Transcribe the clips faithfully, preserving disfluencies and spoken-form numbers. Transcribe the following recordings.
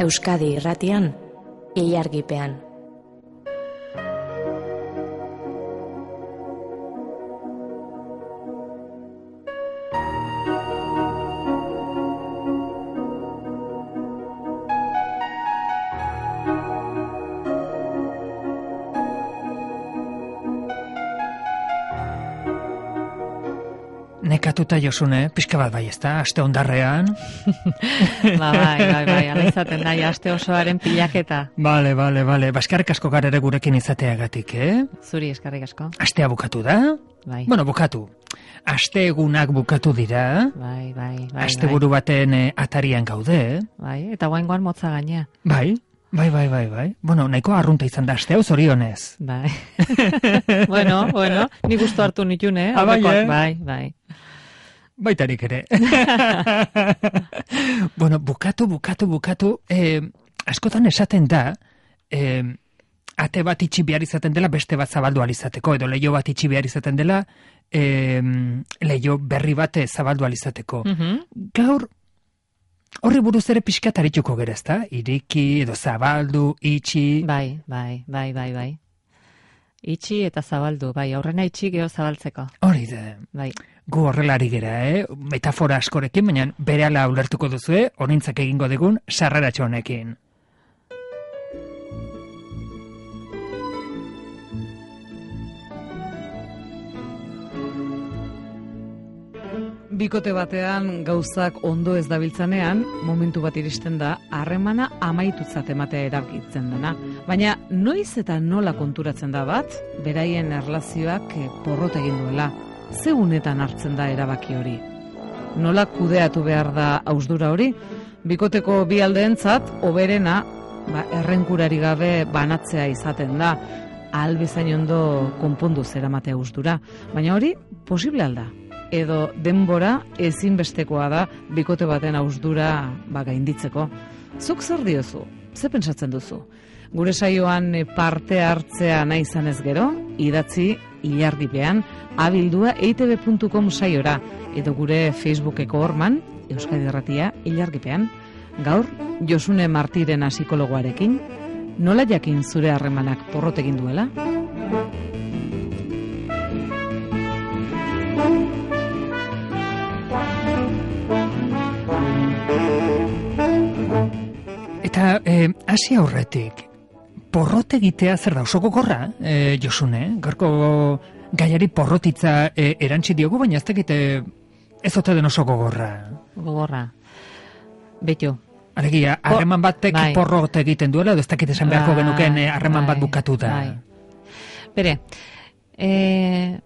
Euskadi Irratian, Ilargipean. Nekatuta Josune, pixka bat bai, ezta, aste ondarrean. Ba, bai, bai, bai, ala izaten da, aste osoaren pilaketa. Bale, bale, bale, baskarrik asko gara ere gurekin izateagatik, eh? Zuri eskarrik asko. Astea bukatu da? Bai. Bueno, bukatu. Aste egunak bukatu dira. Bai, bai, bai. Aste buru baten eh, atarian gaude. Bai, eta guaingoan motza gainea. Bai, bai, bai, bai, bai. Bueno, nahiko arrunta izan da aste hau, zorionez. Bai. bueno, bueno, ni gustu hartu nitun, eh? Ah, bai, eh? Bai, bai. Baitarik ere. Bueno, bukatu, bukatu, bukatu, eh, askotan esaten da, eh, ate bat itxi behar izaten dela, beste bat zabaldu alizateko, edo leio bat itxi behar izaten dela, eh, leio berri bat zabaldu alizateko. Mhm. Gaur, horri buruz ere pixkat arituko gera, ezta? Iriki, edo zabaldu, itxi... Bai, bai, bai, bai, bai. Itxi eta zabaldu, bai, aurrena itxi geho zabaltzeko. Hori da. Bai. Gu horrelari gera, eh? Metafora askorekin, baina berehala ulertuko duzue, honintzak egingo digun sarraratxo honekin. Bikote batean gauzak ondo ez dabiltzanean, momentu bat iristen da, harremana amaitutzat ematea erakitzen dena. Baina noiz eta nola konturatzen da bat, beraien erlazioak porrot egin duela. Ze unetan hartzen da erabaki hori? Nola kudeatu behar da hausdura hori? Bikoteko bi aldeentzat, hoberena, ba, errenkurari gabe banatzea izaten da, ahal bezain ondo konpondu zeramatea hausdura. Baina hori, posible alda? Edo denbora ezinbestekoa da bikote baten hausdura ba, gainditzeko. Zuk zer diozu? Ze pentsatzen duzu? Gure saioan parte hartzea nahi izanez gero, idatzi Ilargipean, abildua e i te be puntu com saiora, edo gure Facebookeko horman, Euskadi Irratia Ilargipean. Gaur, Josune Martirena psikologoarekin, nola jakin zure harremanak porrot egin duela? Eta, eh, hasi aurretik, porrot egitea zer da, oso gogorra, eh, Josune, gaurko gaiari porrotitza eh, erantzi diogu, baina ez dakite ez ote den oso gogorra. Gogorra. Beto. Alegia, harreman batek bai. porrot egiten duela, edo ez dakit esan beharko Bai, genuken eh, harreman bai, bat bukatu da. bai. Bere, eh,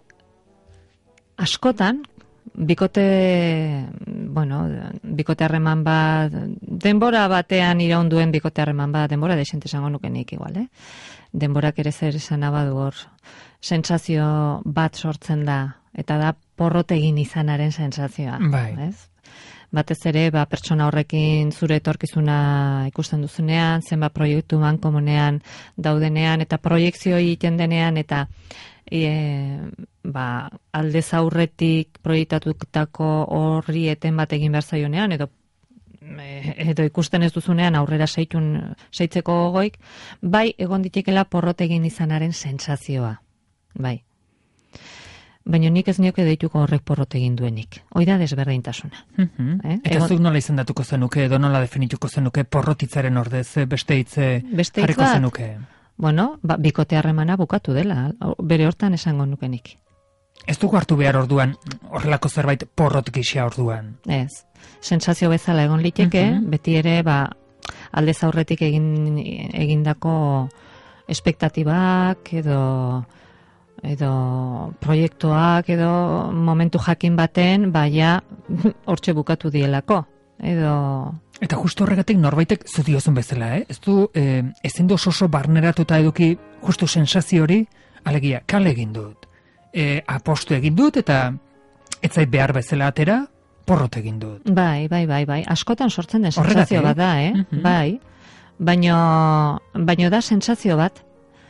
askotan, bikote, bueno, bikote harreman bat, denbora batean iraunduen bikote harreman bat, denbora desente esango nukenik igual, eh? Denborak ere zer esan abadu hor, sentsazio bat sortzen da, eta da porrot egin izanaren sentsazioa. Bai. Ez? Batez ere, ba, pertsona horrekin zure etorkizuna ikusten duzunean, zenbat proiektu mankomunean daudenean, eta proiektzio egiten denean, eta e, ba, aldez aurretik proiektatutako horri eten bat egin behar zaionean, edo edo ikusten ez duzunean aurrera seitun, seitzeko gogoik, bai egon ditekela porrot egin izanaren sentsazioa. Bai. Baina nik ez nioke deituko horrek porrot egin duenik. Hoi da desberdintasuna. Uh-huh. eh? Eta egon... zuk nola izendatuko zenuke, edo nola definituko zenuke porrotitzaren ordez beste hitze jarriko zenuke? Bueno, ba, bikote harremana bukatu dela, bere hortan esango nukenik. Ez dugu hartu behar orduan, horrelako zerbait porrot gisa orduan? Ez. Sentsazio bezala egon liteke, uh-huh. beti ere, ba, aldez aurretik egin, egindako espektatibak, edo... edo proiektuak, edo momentu jakin baten, baina hortxe bukatu dielako. Edo... Eta justu horregatik norbaitek zu diozun bezala, eh? Ez du, eh, ezin du oso barneratuta eduki justu sensazio hori, alegia, kale egin dut. E, apostu egin dut, eta ez zait behar bezala atera, porrot egin dut. Bai, bai, bai, bai. Askotan sortzen den sentsazio bat da, eh? Uh-huh. Bai. Baino, baino da sentsazio bat.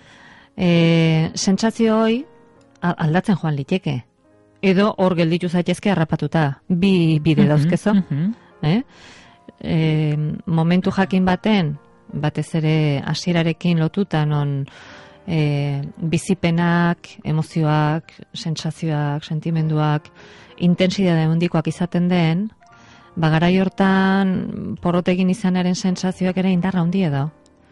E, sentsazio hoi aldatzen joan liteke. Edo hor gelditu zaitezke harrapatuta. Bi bide dauzkezo. Uh-huh, uh-huh. Eh? e, momentu jakin baten, batez ere hasierarekin lotuta non e, bizipenak, emozioak, sentsazioak, sentimenduak, intensidade handikoak izaten den, ba garai hortan porrotegin izanaren sentsazioak ere indarra handia da.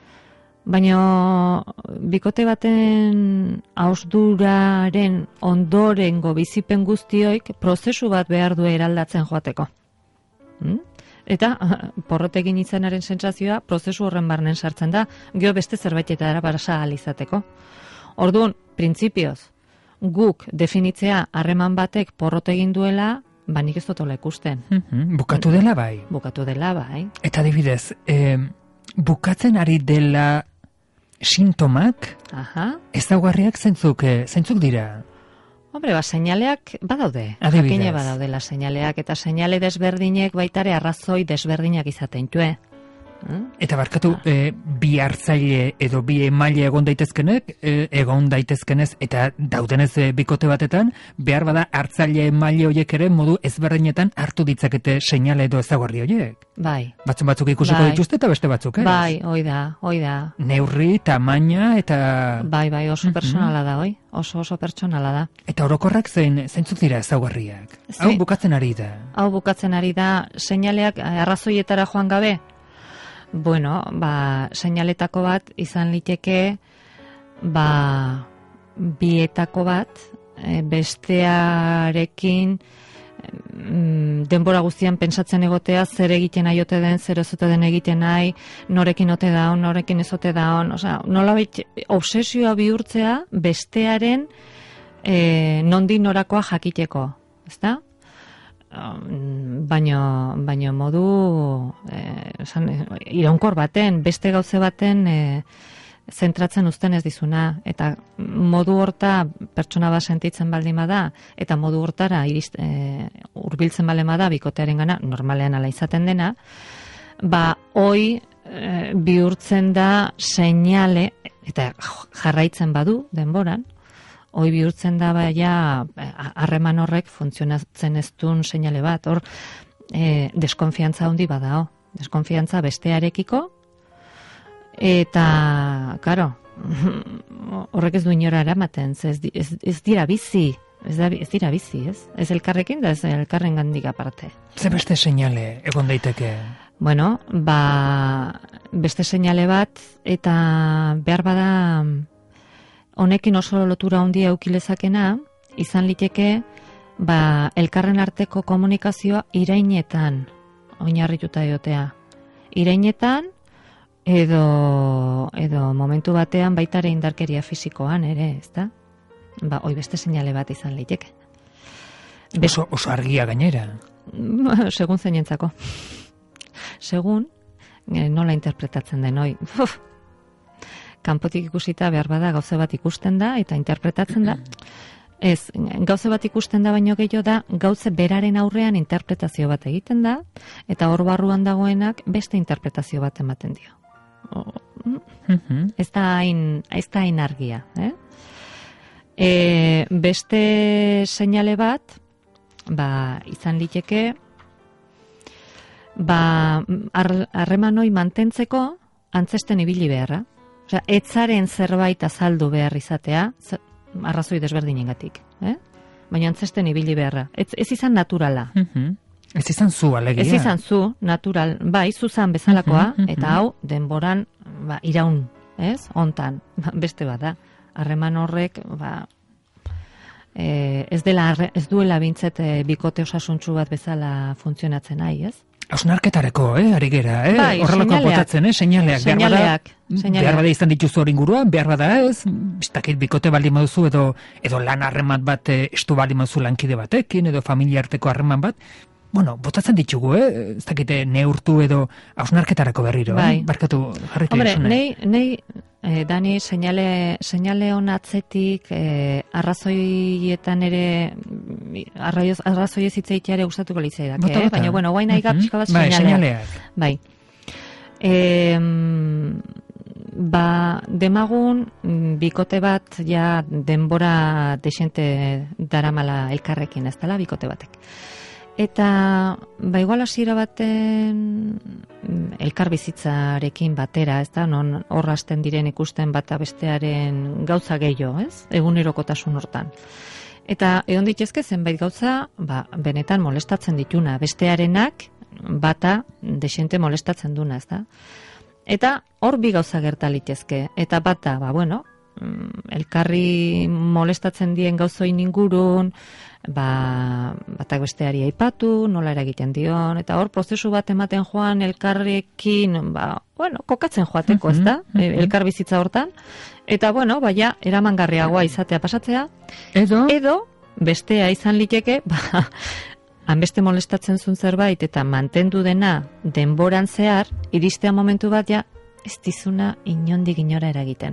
Baina bikote baten hausduraren ondorengo bizipen guztioik prozesu bat behar du eraldatzen joateko. Hmm? Eta porrotegin izanaren sentsazioa prozesu horren barnen sartzen da, gero beste zerbaitetara pasa ahal izateko. Orduan, printzipioz, guk definitzea harreman batek porrotegin duela, ba nik ez dotola ikusten. Mm-hmm. Bukatu dela bai. Bukatu dela bai. Eta adibidez, eh, bukatzen ari dela sintomak, Aha. ezaugarriak zeintzuk, eh, zeintzuk dira? Hombre, ba, seinaleak badaude. Adibidez. Jakine badaudela seinaleak, eta seinale desberdinek baitare arrazoi desberdinak izaten tue. Hmm? Eta barkatu, eh, bi hartzaile edo bi emaile egon daitezkenek, eh, egon daitezkenez, eta daudenez eh, bikote batetan, behar bada hartzaile emaile horiek ere modu ezberdinetan hartu ditzakete seinale edo ezaugarri horiek. Bai. Batzuk batzuk ikusiko Bai. dituzte eta beste batzuk, ez? Bai, hoi da, hoi da. Neurri, tamaina eta... Bai, bai, oso Mhm. pertsonala da, hoi? Oso oso pertsonala da. Eta orokorrak zein, zeintzuk dira ezaugarriak? Ze- Hau bukatzen ari da. Hau bukatzen ari da, seinaleak eh, arrazoietara joan gabe? Bueno, ba, seinaletako bat izan liteke, ba, bietako bat, e, bestearekin mm, denbora guztian pentsatzen egotea, zer egiten nahi ote den, zer ez ote den egiten nahi, norekin ote daun, norekin ez ote daun, osea, nolabait obsesioa bihurtzea bestearen e, nondik norakoa jakiteko, ezta? Um, baino, baino modu eh, esan, iraunkor baten, beste gauze baten eh, zentratzen uzten ez dizuna, eta modu horta pertsona bat sentitzen baldin bada, eta modu hortara irist, eh, urbiltzen baldin bada bikotearen gana, normalean ala izaten dena, ba, hoi eh, bihurtzen da seinale, eta jarraitzen badu denboran, hoi bihurtzen da baia harreman horrek funtzionatzen ez duen seinale bat, hor e, deskonfiantza handi badao, deskonfiantza bestearekiko, eta, karo, horrek ez du inora eramaten, ez, ez, ez dira bizi, ez, da, ez dira bizi, ez? Ez elkarrekin da ez elkarren gandik aparte. Ze beste seinale egon daiteke? Bueno, ba, beste seinale bat, eta behar bada honekin oso lotura handia eduki lezakena, izan liteke, ba, elkarren arteko komunikazioa irainetan oinarrituta egotea. Irainetan, edo, edo momentu batean baitare indarkeria fisikoan ere, ezta? Ba, hoi beste seinale bat izan liteke. Oso, oso argia gainera. Segun zeinentzako. Segun, eh, nola interpretatzen den, hoi. Uf, kanpotik ikusita behar bada gauze bat ikusten da eta interpretatzen da. Ez, gauze bat ikusten da baino gehiago da, gauze beraren aurrean interpretazio bat egiten da, eta hor barruan dagoenak beste interpretazio bat ematen dio. O, Mhm. ez da hain, ez da hain argia. Eh? E, beste seinale bat, ba, izan liteke, ba, harreman hori mantentzeko antzesten ibili beharra. Osea, etzaren zerbait azaldu behar izatea, arrazoi desberdinengatik, eh? Baina antzesten ibili beharra. Ez, ez izan naturala. Mhm. Ez izan zu, alegia. Ez izan zu, natural, bai, zuzan bezalakoa, Mhm, mhm. eta hau, denboran, ba, iraun, ez? Hontan, ba, beste bat da. Harreman horrek, ba, e, ez dela, arre- ez duela bintzet e, bikote osasuntsu bat bezala funtzionatzen nahi, ez? Hausnarketareko, eh, ari gera, eh? Bai, Horrelakoak seinaleak. botatzen, eh? Seinaleak. Behar bada- Seinaleak, seinaleak. Behar bada izan dituzu hori inguruan, behar bada ez, biztakit bikote baldin baduzu edo, edo lan harreman bat eh, estu baldin baduzu lankide batekin, edo familia arteko harreman bat, bueno, botatzen ditugu, eh? Ez dakite neurtu edo hausnarketarako berriro, Bai. eh? Barkatu jarritu Hombre, duzune. nei, nei eh, Dani, seinale, seinale hon atzetik eh, arrazoietan ere mm, arraioz, arrazoiez hitz egitea ere gustatuko litzaidak, Bota, eh? bota. Baina, bueno, guain nahi Mhm. pixka bat Bai, seinaleak. seinaleak. Bai. E, ba, demagun, mm, bikote bat ja denbora desente daramala elkarrekin, ez dela bikote batek. Eta, ba, igual hasiera baten elkarbizitzarekin batera, ez da, non hor hasten diren ikusten bata bestearen gauza gehiago, ez? Egunerokotasun hortan. Eta egon ditezke zenbait gauza, ba, benetan molestatzen dituna, bestearenak bata desente molestatzen duna, ez da? Eta hor bi gauza gerta litezke, eta bata, ba, bueno, elkarri molestatzen dien gauzoin ingurun, ba, batak besteari aipatu, nola eragiten dion, eta hor prozesu bat ematen joan elkarrekin, ba, bueno, kokatzen joateko, ez da, elkar bizitza hortan, eta, bueno, baina, eramangarriagoa izatea pasatzea, Edo, edo, bestea izan liteke, ba, hanbeste molestatzen zuen zerbait, eta mantendu dena denboran zehar, iristea momentu bat, ja, ez dizuna inondik inora eragiten.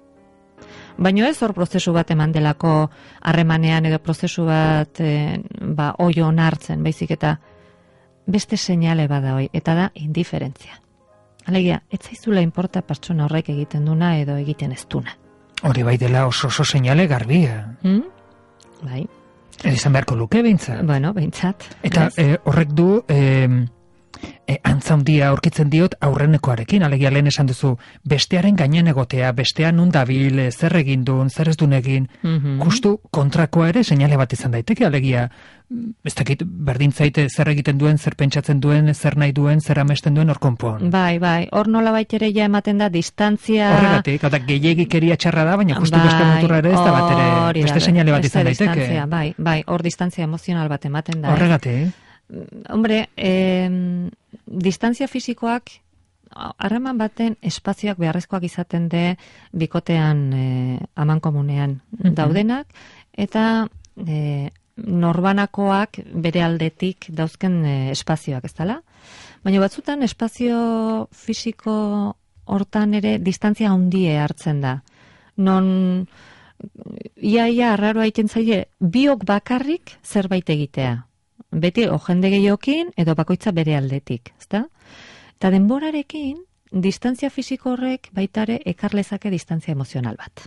Baina ez hor prozesu bat eman delako harremanean edo prozesu bat e, ba, oio onartzen, baizik eta beste seinale bada hoi, eta da indiferentzia. Alegia, ez zaizula inporta pertsona horrek egiten duna edo egiten ez duna. hori bai dela oso oso seinale garbia. Hmm? Bai. Izan beharko luke behintzat. Bueno, behintzat. Eta e, horrek du... E, E, antza handia aurkitzen diot aurrenekoarekin, alegia lehen esan duzu, bestearen gainen egotea, bestean nun dabil, zer egin duen, zer ez duen egin, Mhm. justu kontrakoa ere seinale bat izan daiteke, alegia, ez dakit, berdin zaite zer egiten duen, zer pentsatzen duen, zer nahi duen, zer amesten duen hor konpon. Bai, bai, hor nola baitere ja ematen da distantzia... Horregatik, eta gehiagikeria txarra da, baina justu Bai, beste muturra ere ez da bat ere, hori da, beste seinale bat beste izan daiteke. distantzia, bai, bai, hor distantzia emozional bat ematen da. eh? Horregatik. Hombre, eh, distantzia fisikoak harreman baten espazioak beharrezkoak izaten de bikotean eh, amankomunean Mhm. daudenak, eta eh, norbanakoak bere aldetik dauzken eh, espazioak, ez dela? Baina batzutan espazio fisiko hortan ere distantzia handie hartzen da. Non ia ia arraroa egiten zaie biok bakarrik zerbait egitea. Beti o jende gehiokin edo bakoitza bere aldetik, ezta? Eta denborarekin distantzia fisiko horrek baitare ekar lezake distantzia emozional bat.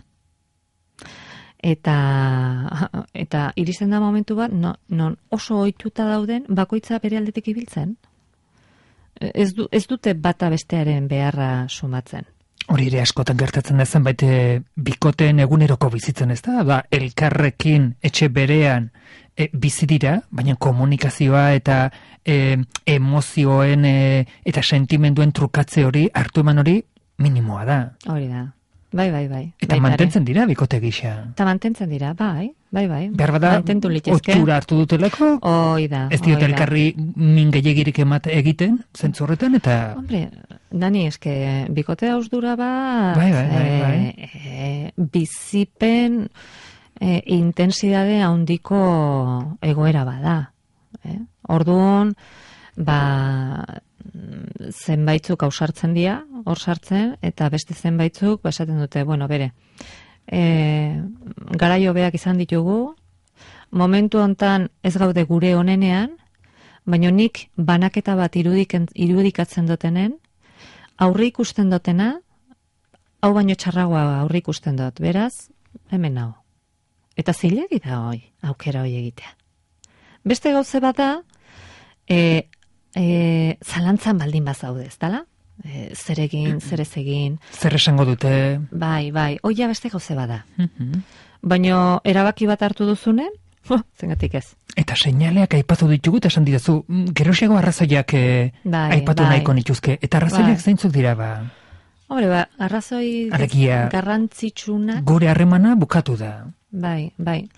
Eta eta iristen da momentu bat no, non oso ohituta dauden bakoitza bere aldetik ibiltzen. Ez, du, ez dute bata bestearen beharra sumatzen. Hori ere askotan gertatzen da zenbait e, bikoteen eguneroko bizitzen, ez da? Ba, elkarrekin etxe berean e, bizi dira, baina komunikazioa eta e, emozioen e, eta sentimenduen trukatze hori, hartu eman hori, minimoa da. Hori da. Bai, bai, bai. Eta Baitare. mantentzen dira bikote gisa. Eta mantentzen dira, bai, bai, bai. Behar bada, Mantentu litezke. otxura hartu dutelako, Hoi da. ez diote hoi da. elkarri min gehiagirik emate egiten, zentzu horretan, eta... Hombre, Dani, eske, bikote hausdura bat, Bai, bai, bai, bai. eh, eh, bizipen eh, intensidade handiko egoera bada. Eh? Orduan, ba, zenbaitzuk ausartzen dira, hor sartzen, eta beste zenbaitzuk, ba, esaten dute, bueno, bere, e, garaio beak izan ditugu, momentu hontan ez gaude gure onenean, baina nik banaketa bat irudiken, irudikatzen dutenen, aurri ikusten dutena, hau baino txarragoa aurri ikusten dut, beraz, hemen hau. Eta zilegi da hoi, aukera hoi egitea. Beste gauze bat da, e, e, zalantzan baldin bazaude, ez dala? E, zer egin, zer ez egin. Zer esango dute... Bai, bai, hoia beste gauze bada. Mhm. Baina erabaki bat hartu duzunen, zengatik ez. Eta seinaleak aipatu ditugu, eta esan didazu, mm, geroxiago arrazoiak eh, Bai, aipatu bai. nahiko nituzke. Eta arrazoiak Bai. zeintzuk dira, ba, Hombre, ba, arrazoi Alegia- garrantzitsunak, gure harremana bukatu da. bai, bai.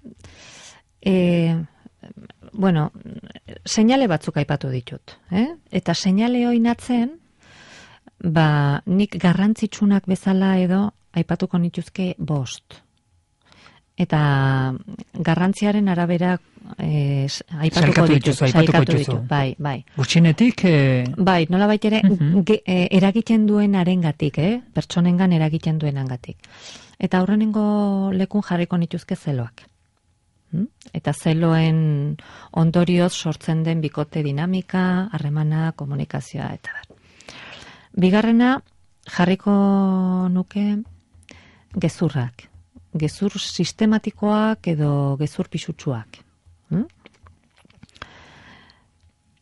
E, bueno, seinale batzuk aipatu ditut, eh? Eta seinale oinatzen, ba, nik garrantzitsunak bezala edo aipatuko nituzke bost. Eta garrantziaren arabera eh, aipatuko Sailkatu ditut, dituzu, aipatuko sailkatu dituzu. ditut, bai, bai. Gutxienetik, eh, Bai, nola ere Mhm. ge- eh, eragiten duen arengatik, eh? Pertsonengan eragiten duen angatik. Eta aurrenengo lekun jarriko nituzke zeloak. Hm? Eta zeloen ondorioz sortzen den bikote dinamika, harremana, komunikazioa, eta bar. Bigarrena, jarriko nuke gezurrak. Gezur sistematikoak edo gezur pisutsuak. Hm?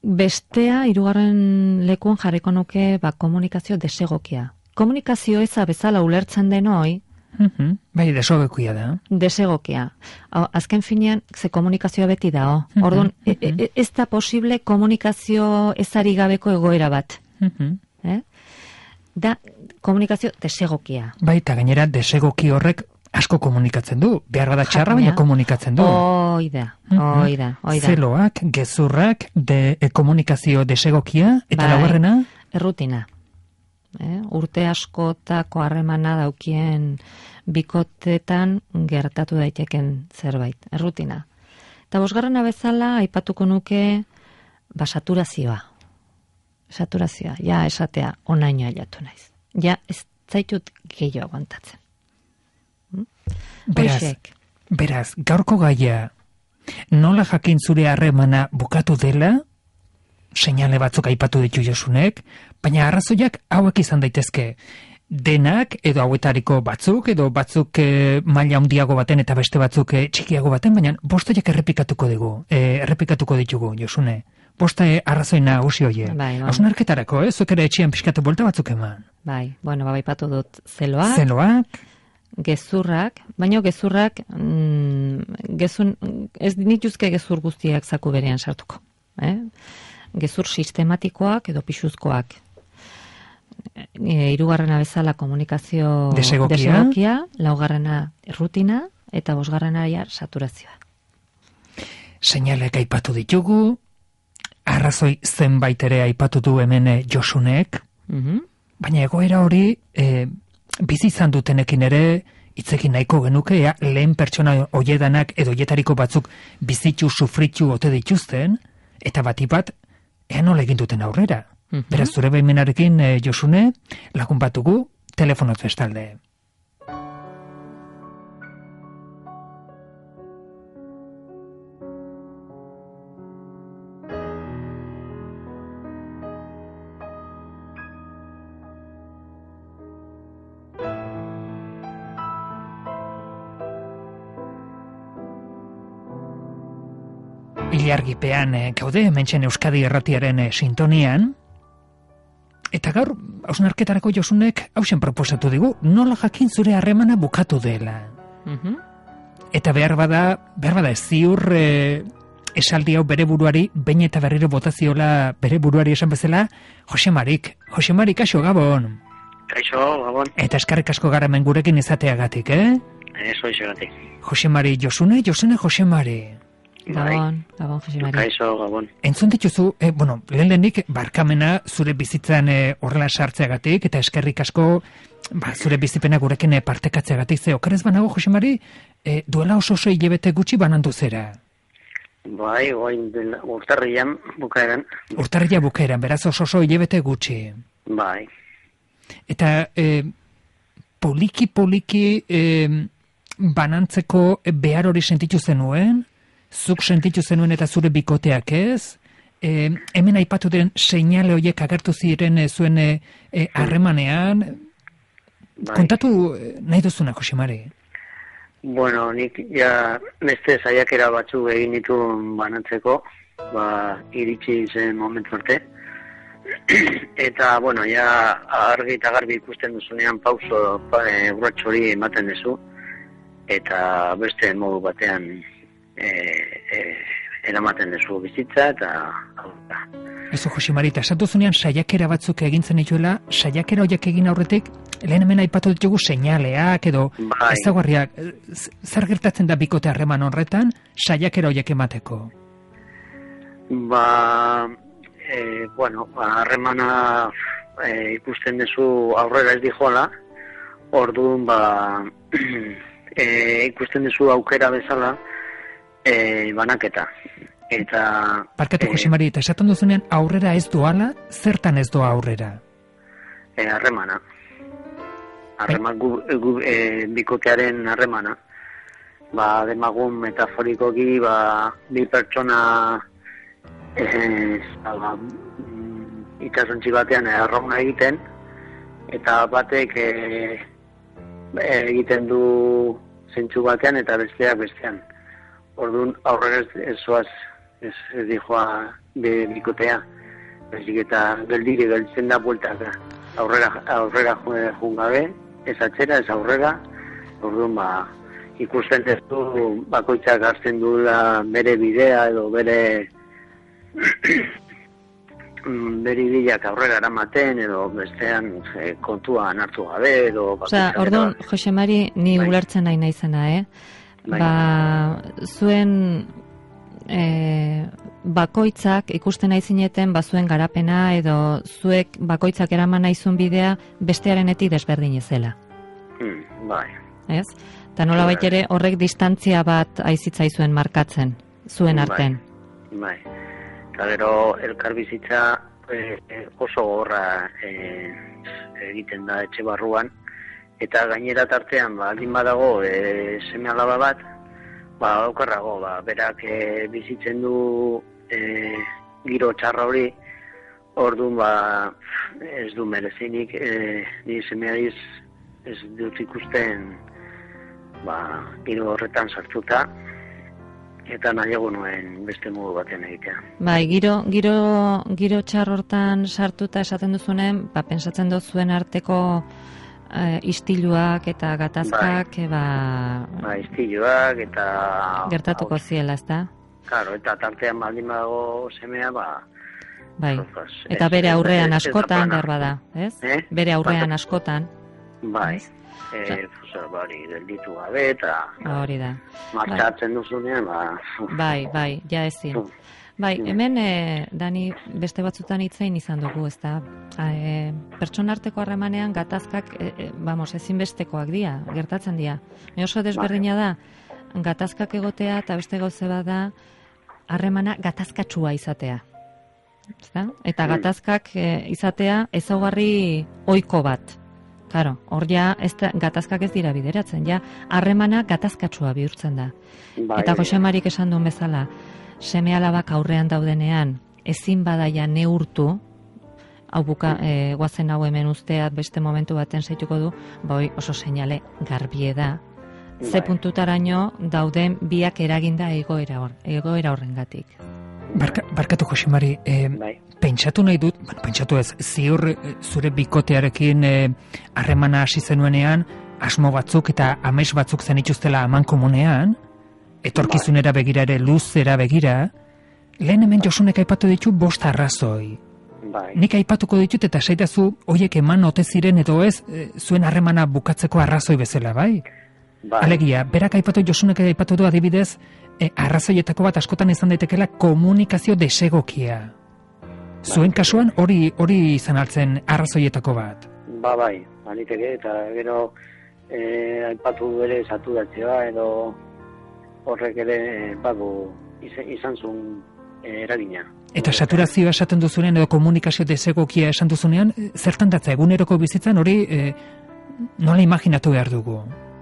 bestea, hirugarren lekuan jarriko nuke, ba, komunikazio desegokia. Komunikazio eza bezala ulertzen den hoi, Mhm. Bai, desogekia da. desegokia. Hau, azken finean, ze komunikazioa beti da, Mhm, Orduan, e- mhm. e- ez da posible komunikazio ezari gabeko egoera bat. Mhm. Eh? Da, komunikazio desegokia. Bai, eta gainera desegoki horrek asko komunikatzen du. Behar bada txarra, baina Jakina. komunikatzen du. Hoi da, hoi da, hoi da. Zeloak, gezurrak, de, e, komunikazio desegokia, eta Bai. laugarrena, Errutina. Eh? Urte askotako harremana daukien bikotetan gertatu daiteken zerbait. Errutina. Eta bosgarrena bezala, aipatuko nuke, ba, saturazioa. Saturazioa. Ja, esatea, onaino ailatu naiz. Ja, ez zaitut gehiago aguantatzen. Hm? beraz, Hoixek. beraz, gaurko gaia, nola jakin zure harremana bukatu dela, seinale batzuk aipatu ditu Josunek, baina arrazoiak hauek izan daitezke. Denak, edo hauetariko batzuk, edo batzuk e, maila handiago baten eta beste batzuk e, txikiago baten, baina bostoiak errepikatuko dugu, e, errepikatuko ditugu, Josune. Bosta e, arrazoi nagusi hoie. Bai, bai. Hausnarketarako, eh? Zuek ere etxean pixkatu bolta batzuk eman. Bai, bueno, ba, aipatu dut zeloak, Zeloak, gezurrak, baina gezurrak, mm, gezun, ez nituzke gezur guztiak zaku berean sartuko. Eh? Gezur sistematikoak edo pixuzkoak. E, hirugarrena bezala komunikazio Desegokia. desegokia, laugarrena rutina, eta bosgarrena ja saturazioa. seinaleak aipatu ditugu, arrazoi zenbait ere aipatu du hemen e, Josunek, Mhm. baina egoera hori e, bizi izan dutenekin ere hitzekin nahiko genuke, ea, lehen pertsona hoiedanak edo hoietariko batzuk bizitu, sufritu ote dituzten, eta bati bat, ea nola egin duten aurrera. Mhm. Beraz, zure baimenarekin, e, Josune, lagun batugu, telefonot bestalde. Ilargipean e, gaude, hementsen Euskadi Erratiaren e, sintonian, eta gaur, hausnarketarako Josunek hausen proposatu digu, nola jakin zure harremana bukatu dela. Mhm. Eta behar bada, behar bada ez ziur e, esaldi hau bere buruari, behin eta berriro botaziola bere buruari esan bezala, Jose Marik, Jose Marik, kaixo Gabon. Kaixo, Gabon. Eta eskarrik asko gara hemen gurekin izateagatik, eh? Eso isegatik. Jose Mari Josune, Josune Jose Mari. Gabon, Gabon, Jose Mari. Kaixo, Gabon. Entzun dituzu, eh, bueno, lehen lehenik barkamena zure bizitzan eh, horrela sartzeagatik, eta eskerrik asko ba, zure bizipena gurekin eh, partekatzeagatik, ze okerez banago, Jose Mari, eh, duela oso oso hilabete gutxi banandu zera. Bai, goain urtarrian bukaeran. Urtarria bukaeran, beraz oso oso hilabete gutxi. Bai. Eta eh, poliki poliki eh, banantzeko behar hori sentitu zenuen, zuk sentitu zenuen eta zure bikoteak ez, e, hemen aipatu diren seinale horiek agertu ziren e, zuen e, e, harremanean, Bai. kontatu e, nahi duzuna, Jose Mari. Bueno, nik ja beste saiakera batzu egin ditu banatzeko, ba, iritsi zen momentu arte. Eta, bueno, ja argi eta garbi ikusten duzunean pauso pa, e, urrats hori ematen duzu, eta beste modu batean e, e, eramaten duzu bizitza, eta aurra. Ezo, Jose Mari, eta esatu zunean saiakera batzuk egintzen dituela, saiakera horiek egin aurretik, lehen hemen aipatu ditugu seinaleak edo Bai. ezaguarriak, z- zer gertatzen da bikote harreman horretan, saiakera horiek emateko. Ba, e, bueno, ba, harremana e, ikusten duzu aurrera ez dijoala, orduan, ba, e, ikusten duzu aukera bezala e, banaketa. Eta... Parkatu, e, Jose Mari, eta esaten duzunean aurrera ez doala, zertan ez doa aurrera? e, harremana. Harreman gu, gu, e, bikotearen harremana. Ba, demagun metaforikoki, ba, bi pertsona e, ba, mm, itsasontzi batean arrauna egiten, eta batek e, egiten du zentzu batean eta besteak bestean. Orduan aurrera ez, ez zoaz ez, ez dijoa be bikotea, baizik eta geldire gelditzen da bueltaka, aurrera, aurrera jun gabe, ez atzera, ez aurrera, orduan ba, ikusten ez du bakoitzak hartzen duela bere bidea edo bere bere ideak aurrera eramaten edo bestean e, kontuan hartu gabe edo... Osa, orduan, Jose Mari, ni bai. Ulertzen nahi naizena, eh? Bai. Ba, zuen e, bakoitzak ikusten nahi zineten, ba, zuen garapena edo zuek bakoitzak eraman naizun bidea bestearenetik desberdin ezela. Hmm, bai. Ez? Eta nola bait ere horrek distantzia bat aizitzaizuen markatzen, zuen arten. Bai, bai. Eta gero elkarbizitza e, oso gorra e, egiten da etxe barruan, eta gainera tartean, ba, aldin badago e, seme alaba bat, ba, aukarrago, ba, berak e, bizitzen du e, giro txarra hori, orduan, ba, ez du merezinik, e, ni semeadiz ez dut ikusten, ba, giro horretan sartuta, eta nahiago nuen beste modu baten egitea. Bai, giro, giro, giro txar hortan sartuta esaten duzunen, ba, pensatzen dut zuen arteko e, istiluak eta gatazkak, bai, ba... Ba, istiluak eta... Gertatuko ziela, ez da? Claro, eta tartean baldin badago semea, ba... Bai, eta bere aurrean askotan, behar bada, ez? Eh? Bere aurrean askotan. Bai. Eh, hori, gelditu gabe, eta hori da. Martxatzen duzunean, ba... Bai, bai, ja ezin. Bai, hemen, e, Dani, beste batzutan hitzein izan dugu, ez da? E, pertsona arteko harremanean gatazkak, e, e, vamos, ezinbestekoak dira, gertatzen dira. E oso desberdina da, gatazkak egotea, eta beste gauze bat da, harremana gatazkatsua izatea. Ezta? Eta gatazkak e, izatea ezaugarri ohiko bat. Claro, hor ja ez da, gatazkak ez dira bideratzen, ja harremana gatazkatsua bihurtzen da. Bai, eta Jose Marik esan duen bezala, seme alabak aurrean daudenean ezin badaia neurtu, hau buka, e, guazen hau hemen usteat beste momentu baten zaituko du, bai oso seinale garbie da, bai. Ze puntutaraino dauden biak eraginda egoera hor, egoera horrengatik. Barka, barkatu Jose Mari, e, bai. Pentsatu nahi dut, bueno, pentsatu ez, ziur zure bikotearekin harremana e, hasi zenuenean, asmo batzuk eta amets batzuk zenituztela aman komunean, etorkizunera begira ere, luzera begira, lehen hemen Josunek aipatu ditu bost arrazoi. Bai. Nik aipatuko ditut eta saitazu hoiek eman ote ziren edo ez e, zuen harremana bukatzeko arrazoi bezala, bai? Bai. Alegia, berak aipatu Josunek aipatu du adibidez, e, arrazoietako bat askotan izan daitekela komunikazio desegokia. Zuen kasuan hori hori izan altzen arrazoietako bat. Ba bai, aniteke eta gero eh aipatu ere saturatzea edo horrek ere badu izan zuen e, eragina. Eta saturazioa esaten duzunean edo komunikazio desegokia esan duzunean, zertan datza eguneroko bizitzan hori e, nola imaginatu behar dugu?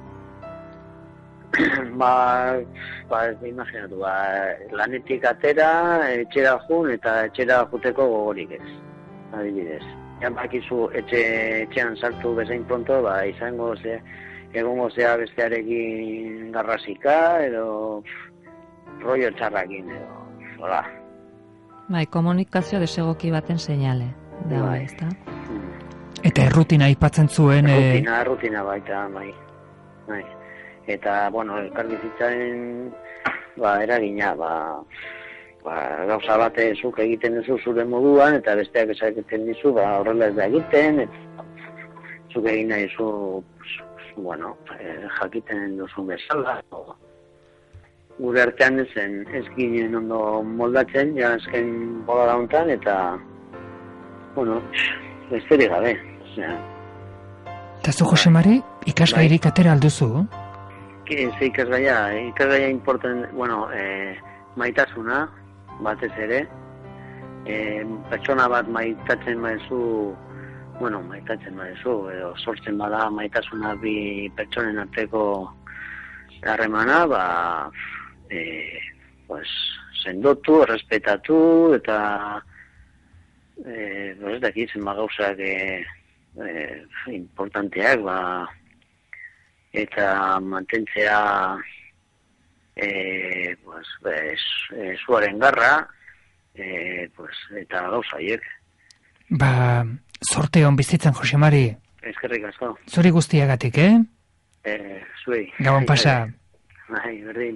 Ba, ba, imaginatu, ba, lanetik atera, etxera jun eta etxera juteko gogorik ez, adibidez. Ean bakizu etxe, etxean sartu bezain pronto, ba, izango ze, egongo zea bestearekin garrasika, edo rollo txarrakin, edo, hola. Bai, komunikazio desegoki baten seinale, da, bai, ez da? Eta errutina aipatzen zuen... Errutina, e... errutina baita, bai, bai. Eta, bueno, elkarbizitzaren ba, eragina, ba, ba, gauza bate zuk egiten duzu zure moduan, eta besteak esaketzen dizu, ba, horrela ez da egiten, eta zuk egin nahi zu, bueno, eh, jakiten duzu bezala. Gure artean ezen, ez ginen ondo moldatzen, ja ezken bola dauntan, eta, bueno, besterik gabe. Osea. Eta zu, Jose Mari, ikasgairik atera alduzu? Ez ikasgaia, ikasgaia importen, bueno, e, maitasuna, batez ere, e, pertsona bat maitatzen maizu, bueno, maitatzen maizu, edo sortzen bada maitasuna bi pertsonen arteko harremana, ba, e, pues, sendotu, respetatu, eta, e, ez dakit, zenba gauzak e, e, importanteak, ba, eta mantentzea e, pues, bez, e, zuaren garra, e, pues, eta gauzaiek. Ba, sorte hon bizitzan, Jose Mari. Eskerrik asko. Zuri guztiagatik, eh? E, zuei. Gabon pasa. Bai, berdin.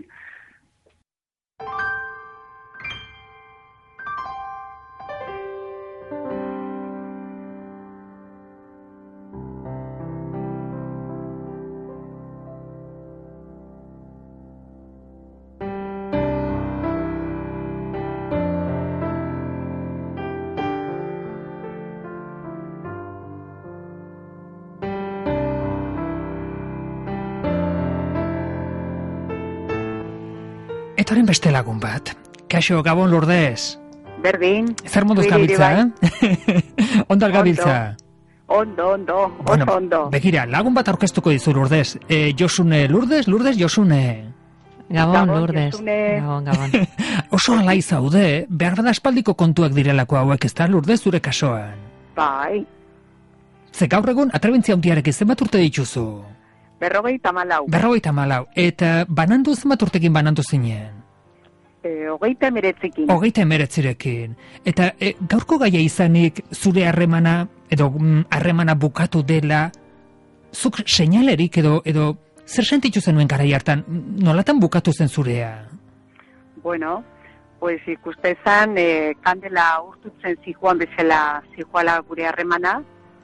Etoren beste lagun bat. Kaixo, Gabon Lourdes. Berdin. Zer moduz gabiltza, eh? Ondal gabiltza. Ondo, ondo, oso Bueno, ondo. begira, lagun bat aurkeztuko dizu Lourdes. E, Josune Lourdes, Lourdes Josune. Gabon, Gabon, Lourdes. Josune. Gabon, Gabon. Oso alai zaude, behar bada aspaldiko kontuak direlako hauek, ez da, Lourdes, zure kasoan. Bai, Ze gaur egun, atrebentzia handiarekin zenbat urte dituzu? berrogeita hamalau. Berrogeita malau. Eta banandu zenbat urtekin banandu zinen? E, hogeita emeretzikin. Hogeita emeretzirekin. Eta e, gaurko gaia izanik zure harremana, edo mm, harremana bukatu dela, zuk seinalerik edo, edo zer sentitu zenuen garai hartan, nolatan bukatu zen zurea? Bueno, pues ikuste zan, e, kandela urtutzen zijoan bezala zijoala gure harremana,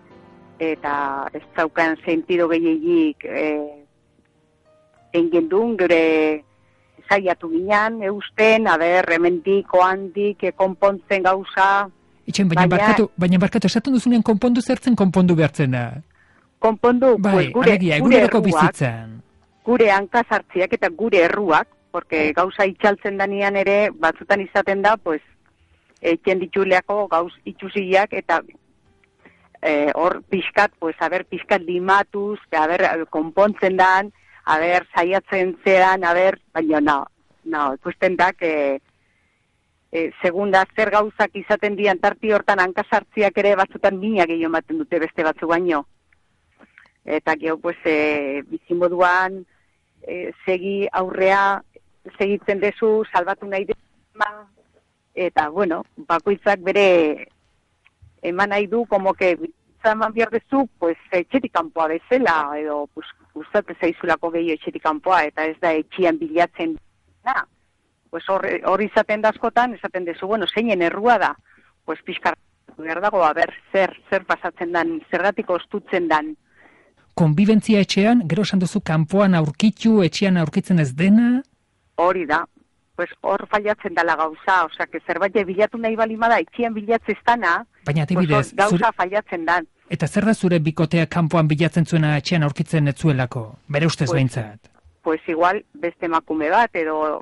eta ez zaukan sentido gehiagik e, engendun, gure zaiatu ginean, eusten, aber, hemendik, oandik, e, konpontzen gauza, Itxen, baina, Baina- barkatu, baina barkatu, esaten duzunean konpondu zertzen konpondu behartzena. konpondu, Bai, pues gure, alegia, gure eguneroko erruak, bizitzan. gure hankasartziak eta gure erruak, porque gauza itxaltzen danian ere, batzutan izaten da, pues, eitzen dituleako gauz itxusiak, eta eh, hor pixkat, pues, haber pixkat limatuz, haber konpontzen dan, haber saiatzen zean, haber, baina no, no, ikusten da, que e, segunda zer gauzak izaten dian tarti hortan hankasartziak ere batzutan mina gehiago ematen dute beste batzu baino. Eta gero, pues, e, bizimoduan, e, segi aurrea, segitzen dezu, salbatu nahi dema, eta, bueno, bakoitzak bere eman nahi du, como que eman behar dezu, pues, etxetik kanpoa bezala, edo, pues, gustate zaizulako gehiago etxetik kanpoa, eta ez da etxian bilatzen da. Pues hor, hor izaten da askotan, esaten dezu, bueno, zeinen errua da, pues, pixkar behar dago, a ber, zer, zer pasatzen dan, zergatik ostutzen dan. Konbibentzia etxean, gero esan duzu kanpoan aurkitu, etxean aurkitzen ez dena, Hori da, pues hor fallatzen dala gauza, osea, que zerbait bilatu nahi balimada, etxean bilatzen dana, baina pues adibidez, hor gauza zure, fallatzen dan. eta zer da zure bikotea kanpoan bilatzen zuena etxean aurkitzen ez zuelako, bere ustez Pues- behintzat. Pues igual beste emakume bat, edo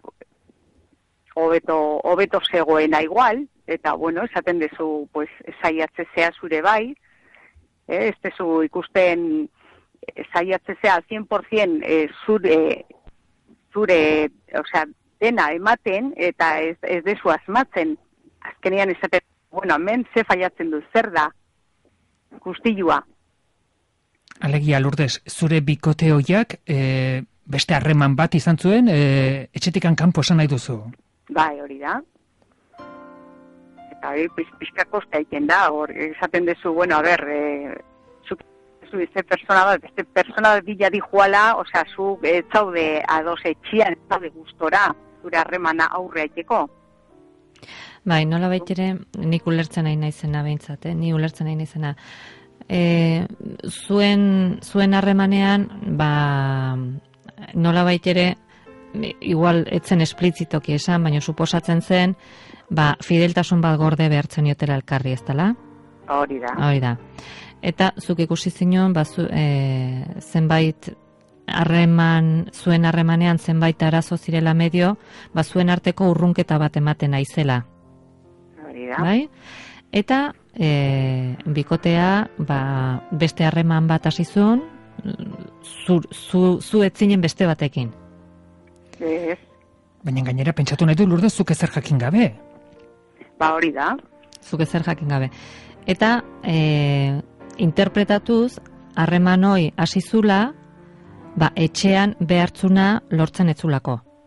hobeto, hobeto zegoena igual, eta bueno, esaten dezu, pues, saiatzezea zure bai, eh, ez dezu ikusten eh, saiatzezea cien por ciento eh, zure, zure, osea, dena ematen, eta ez, ez dezu asmatzen. Azkenean esaten, bueno, hemen ze fallatzen du, zer da, guztilua. Alegia, Lourdes, zure bikote hoiak e, beste harreman bat izan zuen, e, etxetikan kanpo esan nahi duzu. Bai, hori da. Eta hori, pixka kosta egiten da, hor, esaten dezu, bueno, a ber, e, zuk, zu, beste persona bat, beste persona bat bila dijuala, osea, zu, ez zaude ados etxian, ez zaude gustora, zure harremana aurre aiteko. Bai, nola baitere, nik ulertzen nahi naizena behintzat, eh? Ni ulertzen nahi naizena. E, zuen, zuen harremanean, ba, nola baitere, igual etzen esplitzitoki esan, baina suposatzen zen, ba, fideltasun bat gorde behartzen jotela elkarri, ez dela? Hori da. Hori da. Eta zuk ikusi zinon, ba, zu, e, zenbait harreman, zuen harremanean zenbait arazo zirela medio, ba, zuen arteko urrunketa bat ematen aizela. Hori da. Bai? Eta e, bikotea ba, beste harreman bat hasizun, zu, zu, zu etzinen beste batekin. Ez, Baina gainera pentsatu nahi du Lourdes zuk ezer jakin gabe. ba hori da. Zuk ezer jakin gabe. Eta e, interpretatuz, harreman hoi hasizula, ba, etxean behartzuna lortzen etzulako.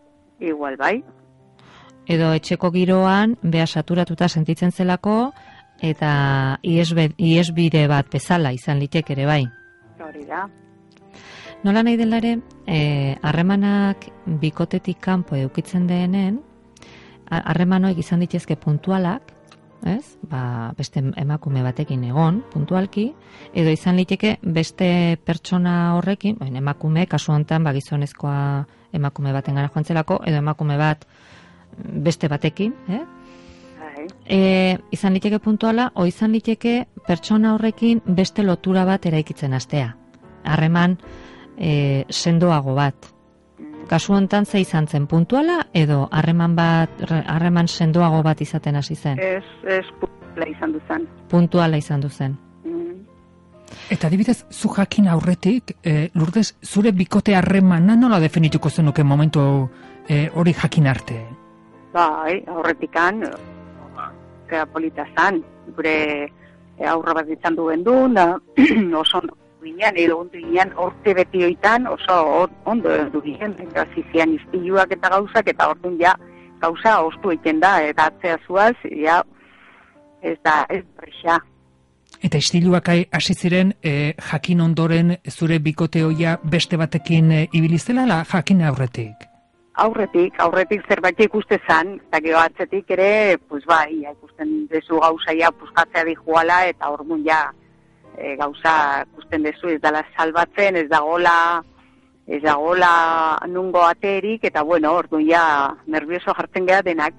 igual bai. Edo etxeko giroan beha saturatuta sentitzen zelako eta iesbide bat bezala izan litek ere bai. Hori da. Nola nahi dela ere, harremanak bikotetik kanpo edukitzen denen, harremanoek izan ditezke puntualak, ez? Ba, beste emakume batekin egon, puntualki, edo izan liteke beste pertsona horrekin, baina emakume, kasu honetan, ba, gizonezkoa emakume baten gara joan zelako, edo emakume bat beste batekin, eh? E, izan liteke puntuala, o izan liteke pertsona horrekin beste lotura bat eraikitzen hastea. Harreman e, sendoago bat. Kasu honetan ze izan zen, puntuala edo harreman bat, harreman sendoago bat izaten hasi zen? Ez, ez puntuala izan duzen. Puntuala izan duzen. Mm. Eta adibidez, zu jakin aurretik, e, Lourdes, zure bikote harremana nola definituko zenuke momentu e, hori jakin arte? Bai, aurretikan, zera polita zan, gure e, aurra bat izan duen du, da, oso ondo ginen, edo ondo ginen, orte beti oitan, oso ondo du ginen, gazizian iztiluak eta gauzak, eta orduan ja, gauza ostu egiten da, eta atzea zuaz, ja, ez da, ez brisa. Eta istiluak hasi ziren, e, jakin ondoren zure bikote hoia beste batekin e, ibilizela, la jakin aurretik? Aurretik, aurretik zerbait ikuste zan, eta gero atzetik ere, pues bai, ikusten dezu gauza ja, puskatzea dihuala, eta orduan ja, e, gauza ikusten dezu, ez dala salbatzen, ez dagola, ez dagola nungo aterik, eta bueno, orduan ja, nervioso jartzen geha denak.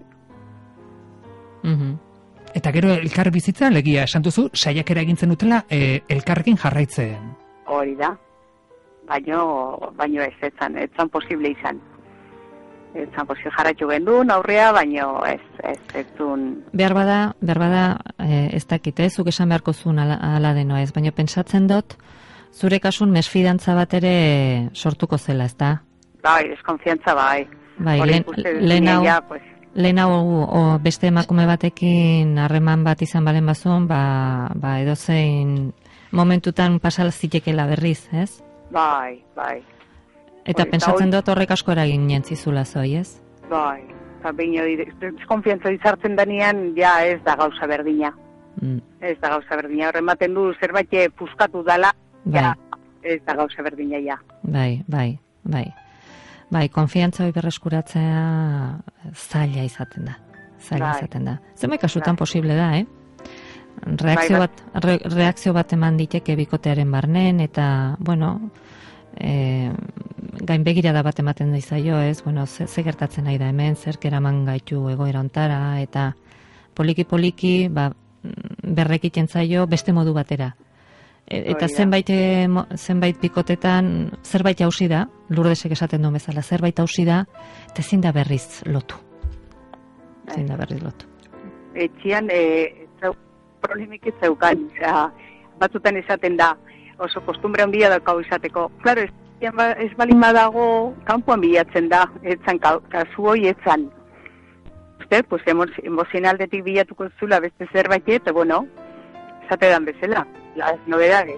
Mhm. Eta gero elkar bizitza, legia esan duzu, saiakera egintzen dutela e, elkarrekin jarraitzen. Hori da, baino, baino ez, ez zan, ez zan posible izan. Ez zan posible jarraitu gendun aurrea, baino ez, ez, ez zun... Behar bada, behar bada, e, ez dakit, ez, zuk esan beharko zuen ala, ala deno ez, baina pentsatzen dut, zure kasun mesfidantza bat ere sortuko zela, ez da? Bai, deskonfiantza bai. Bai, lehen hau... Pues, lehen hau o, beste emakume batekin harreman bat izan balen bazun, ba, ba edozein momentutan pasala zitekela berriz, ez? Bai, bai. Eta Hori, pentsatzen dut horrek asko eragin jentzizula zoi, ez? Bai, eta baina deskonfiantza izartzen danean, ja ez da gauza berdina. Mm. Ez da gauza berdina, horren baten du zerbait puskatu dala, bai. Ja, ez da gauza berdina, ja. Bai, bai, bai. Bai, konfiantza hori berreskuratzea zaila izaten da. Zaila bai. izaten da. Zenbait kasutan bai. posible da, eh? Reakzio, bai, bat, re, reakzio bat eman diteke bikotearen barnen, eta, bueno, e, gainbegirada bat ematen da izaio, ez? Bueno, ze, ze gertatzen nahi da hemen, zer keraman gaitu egoera ontara, eta poliki-poliki, ba, berrekiten zaio beste modu batera. Eta zenbait, zenbait bikotetan zerbait hausi da, Lourdesek esaten duen bezala, zerbait hausi da, eta ezin da berriz lotu. Ezin da berriz lotu. Etxian, e, zau, problemik ez zeukan, batzutan esaten da, oso kostumbre handia daukau izateko. Claro, ez, ez balin badago, kanpoan bilatzen da, etzan, kasu hoi etzan. Uste, pues, emozionaldetik bilatuko zula beste zerbait, eta bueno, esate dan bezala. Las novedades.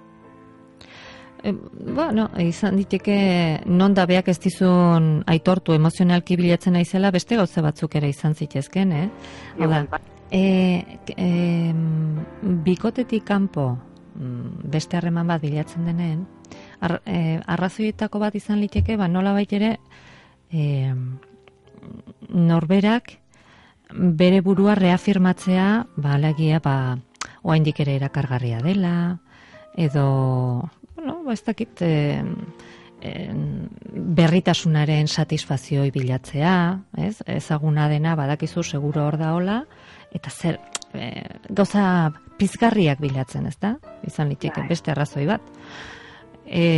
Eh, bueno, izan diteke non da beak ez dizun aitortu emozionalki bilatzen naizela beste gauza batzuk ere izan zitezken, eh? Hau da, e, e, bikotetik kanpo beste harreman bat bilatzen denen, ar, e, arrazoietako bat izan liteke, ba nola bait ere e, norberak bere burua reafirmatzea, ba alegia, ba oraindik ere erakargarria dela, edo, bueno, ba ez dakit, e, e, berritasunaren satisfazioi bilatzea, ez? Ezaguna dena badakizu seguro hor daola, eta zer, e, gauza pizgarriak bilatzen, ez da? Izan liteke beste arrazoi bat. E,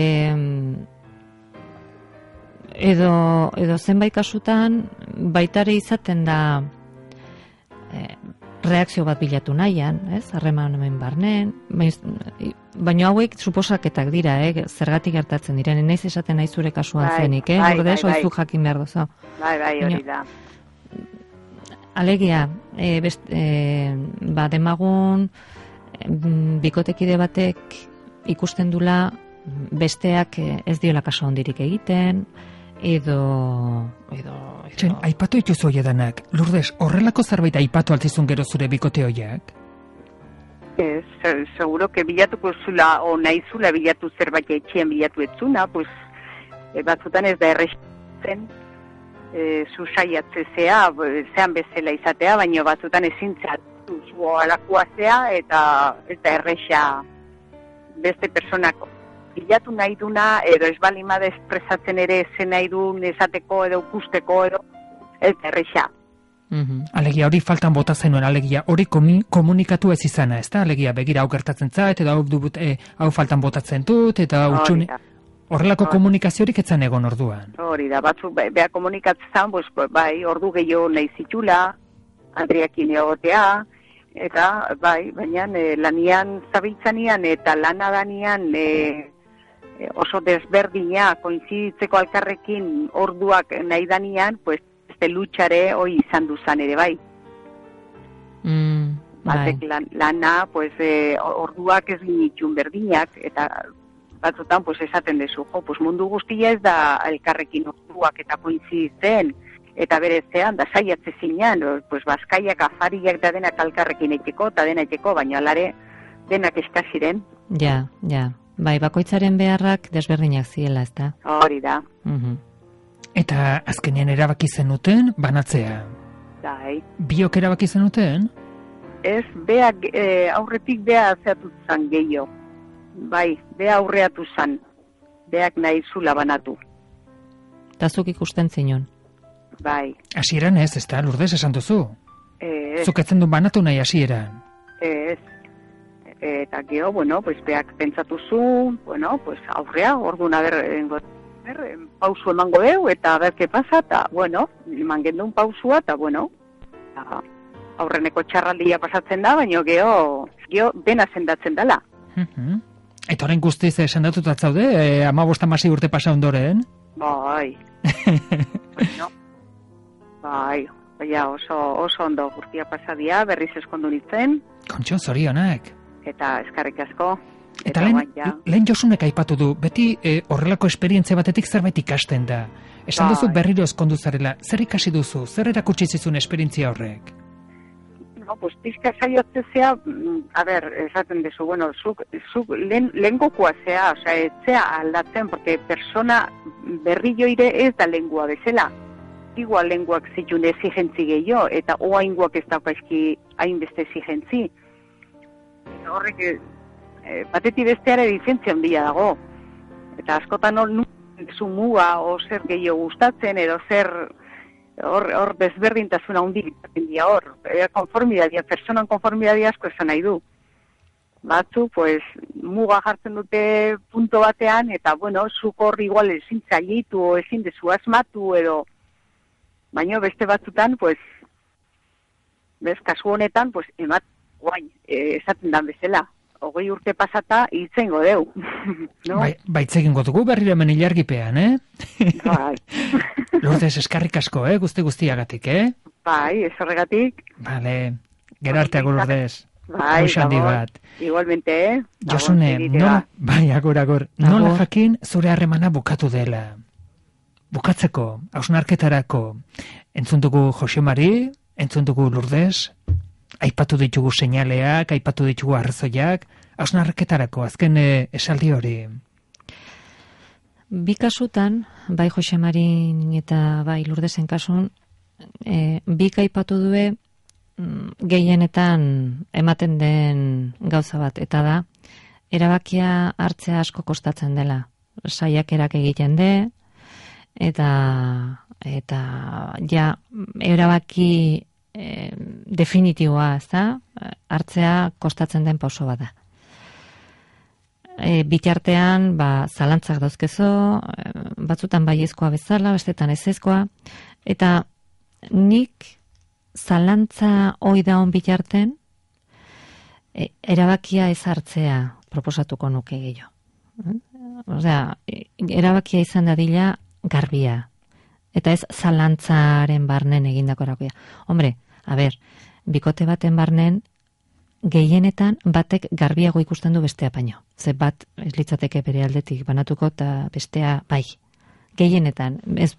edo, edo zenbait kasutan, baitare izaten da, e, reakzio bat bilatu nahian, ez? Harreman hemen barnen, baina hauek suposaketak dira, eh? Zergatik gertatzen diren, naiz esaten nahi zure kasuan bai, zenik, eh? Bai, bai, bai. Jakin behar dozo. Bai, bai, hori da. Alegia, e, best, e, ba, demagun bikotekide batek ikusten dula besteak ez diola kaso hondirik egiten, edo... edo, edo... Txen, aipatu ituzu hoiedanak. Lourdes, horrelako zerbait aipatu altizun gero zure bikote hoiak? Ez, seguro que bilatuko zula, o nahi zula bilatu zerbait etxean bilatu etzuna, pues, e, batzutan ez da errezen, e, zusaiatzezea, zean bezala izatea, baina batzutan ezintza zu alakoa zea, eta ez da erresa beste personako. Bilatu nahi duna, edo ez balimada espresatzen ere zen nahi duen esateko, edo ikusteko, edo ez da erresa. Mm-hmm. Alegia hori faltan bota zenuen, alegia hori komi, komunikatu ez izana, ez da? Alegia begira hau gertatzen zait, eta hau, dubut, e, hau faltan botatzen dut, eta utxune... Horrelako Hori. Komunikaziorik etzan egon orduan. Hori da, batzuk beha komunikatzen, pues, bai, ordu gehiago nahi zitula, Andreakin egotea, eta bai, baina e, lanian zabiltzanian eta lanadanian e, e, oso desberdina koinziditzeko alkarrekin orduak nahi danian, pues, este lutxare hoi izan duzan ere bai. Mm, Batek lan, lana, pues, e, orduak ez ginitxun berdinak, eta batzutan, pues, esaten dezu, jo, pues, mundu guztia ez da elkarrekin orduak eta koinziditzen, eta berezean, da saiatze zinean, pues, bazkaiak, afariak da denak alkarrekin eiteko, eta dena eiteko, baina alare denak eskaziren. Ja, ja. Bai, bakoitzaren beharrak desberdinak ziela, ez da? Hori da. Mhm. Eta azkenean erabaki zenuten banatzea. Bai. Biok erabaki zenuten? Ez, beak e, aurretik bea zeatu zan gehiago. Bai, bea aurreatu zan. Beak nahi zula banatu. Eta zuk ikusten zinon? Bai. Hasieran ez, ez da, Lourdes, esan duzu? Ez. Zuk etzen du banatu nahi hasieran? Ez. Eta geho, bueno, pues beak pentsatu zu, bueno, pues aurrea, orduan aber, pausu emango deu, eta ber, ke pasa, eta, bueno, eman gendun pausua, eta, bueno, eta aurreneko txarraldia pasatzen da, baina geho, geho dena sendatzen dela. Uh-huh. Eta orain guztiz esan datutat zaude, e, amabost amasi urte pasa ondoren? Bai. Bueno, bai, baina oso, oso ondo gurtia pasadia, berriz eskondu nintzen. Kontxo, zorionak. Eta eskarrik asko. Eta lehen, ja. lehen Josunek aipatu du, beti e, horrelako esperientzia batetik zerbait ikasten da. Esan duzu berriro eskondu zarela, zer ikasi duzu, zer erakutsi zizun esperientzia horrek? No, pues pizka saiotzea, a ber, esaten dezu, bueno, zuk, zuk lehen, lehen gokoa zea, osea, etzea aldatzen, porque persona berri joire ez da lengua bezala. Igual lenguak zitun exigentzi gehiago, eta oa inguak ez daukaizki hainbeste exigentzi. Horrek, e, bateti besteare diferentzia handia dago. Eta askotan hor zu muga, o zer gehiago gustatzen, edo zer hor, hor desberdintasuna handi izaten dira hor. E, konformidadia, personan konformidadia asko esan nahi du. Batzu, pues, muga jartzen dute punto batean, eta, bueno, zuk hor igual ezin zaitu, o ezin dezu asmatu, edo, baina beste batzutan, pues, bez, kasu honetan, pues, emat, guain, e, esaten dan bezala. Hogei urte pasata, hitzengo deu. No? Bai, baitzegin gotugu berriro hemen ilargipean, eh? Bai. Lourdes, eskarrik asko, eh? Guzti guztiagatik, eh? Bai, ez horregatik. Vale, gero arteago, Lourdes. Bai, handi bat. Igualmente, eh? Josune, nola, bai, agur, agur. Nola jakin zure harremana bukatu dela? Bukatzeko, hausnarketarako, entzun dugu Jose Mari, entzun dugu Lourdes, aipatu ditugu seinaleak, aipatu ditugu arrazoiak, hausnarketarako, azken e, esaldi hori. Bi kasutan, bai Jose Marin eta bai Lourdesen kasun, e, bik aipatu due gehienetan ematen den gauza bat, eta da, erabakia hartzea asko kostatzen dela. Saiakerak egiten de, eta, eta ja, erabaki e, definitiboa, ez da, hartzea kostatzen den pauso bat da. E, bitartean, ba, zalantzak dauzkezo, batzutan baiezkoa bezala, bestetan ezezkoa, eta nik zalantza hoi da on bitarten, e, erabakia ez hartzea proposatuko nuke gehiago. Osea, erabakia izan dadila garbia, eta ez zalantzaren barnen egindako erabakia. Hombre, a ber, bikote baten barnen, gehienetan batek garbiago ikusten du bestea baino. Ze bat ez litzateke bere aldetik banatuko eta bestea bai. gehienetan, ez,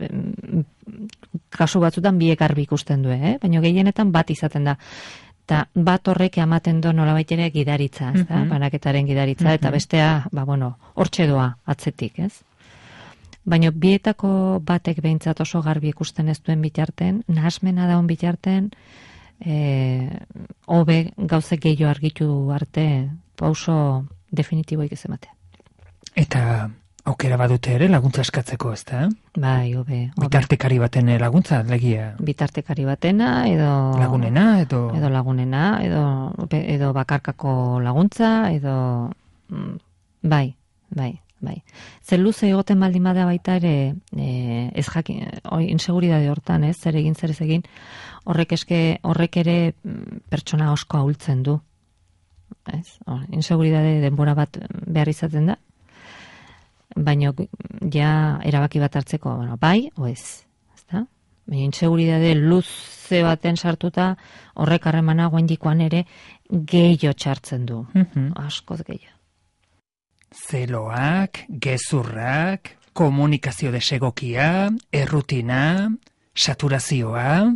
kasu batzutan biek garbi ikusten du, eh? Baina gehienetan bat izaten da. Eta bat horrek ematen do nolabait ere gidaritza, ez da? Mhm. Banaketaren gidaritza, eta Mhm. bestea, ba, bueno, hortxe doa atzetik, ez? Baina bietako batek behintzat oso garbi ikusten ez duen bitarten, nahasmena daun bitarten, eh, hobe gauze gehiago argitu arte, pauso definitiboik ez ematea. Eta aukera badute ere laguntza eskatzeko, ez da? Bai, hobe. hobe. Bitartekari baten laguntza, legia. Bitartekari batena, edo... Lagunena, edo... Edo lagunena, edo, edo bakarkako laguntza, edo... mm, Bai, bai, bai. Zer luze egoten baldin bada baita ere, e, ez jakin, oi, inseguridade hortan, ez, zer egin, zer ez egin, horrek eske, horrek ere mm, pertsona asko ahultzen du. Ez, hor, inseguridade denbora bat behar izaten da, baina ja erabaki bat hartzeko, bueno, bai, o ez, ezta? Baina inseguridade luze baten sartuta, horrek harremana guaindikoan ere gehiago txartzen du, Mhm. askoz gehiago. Zeloak, gezurrak, komunikazio desegokia, errutina, saturazioa...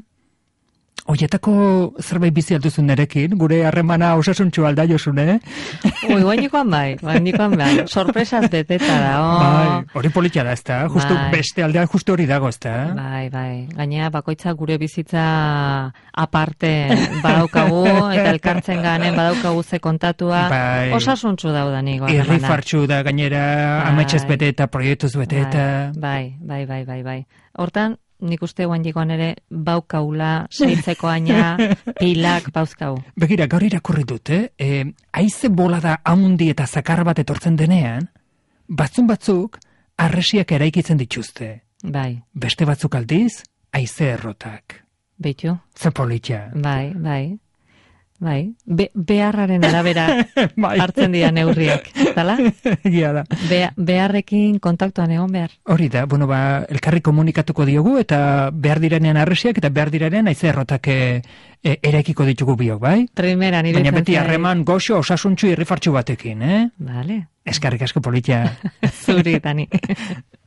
Oietako zerbait bizi alduzun nerekin, gure harremana osasuntxu alda josun, eh? Ui, guainikoan bai, guainikoan bai, sorpresaz beteta da, oh. Bai, hori politia da, ez da? Justu Bai. beste aldean justu hori dago, ez da? Bai, bai. Gainea bakoitza gure bizitza aparte badaukagu eta elkartzen ganen badaukagu ze kontatua. Bai. Osasuntsu daudanik. Irri fartxu da gainera, Bai. amaitzez bete eta proiektuz bete eta... Bai, bai, bai, bai, bai. Hortan, nik uste guaindikoan ere baukaula, seitzeko aina, pilak bauzkau. Begira, gaur irakurri dut, eh? E, haize bolada haundi eta zakar bat etortzen denean, batzun batzuk harresiak eraikitzen dituzte. Bai, Beste batzuk aldiz, haize errotak. beitu, Ze politia. bai, bai, bai. Be, beharraren arabera Bai. hartzen dira neurriak, zala? Egia da. Be, beharrekin kontaktuan egon behar. Hori da, bueno, ba, elkarri komunikatuko diogu eta behar direnean harresiak eta behar direnean haize errotak e, e, eraikiko ditugu biok, bai? Primeran Baina iruditzen beti zait. harreman goxo osasuntxu irrifartxu batekin, eh? Vale. Eskarrik asko politia. Zuri, Dani.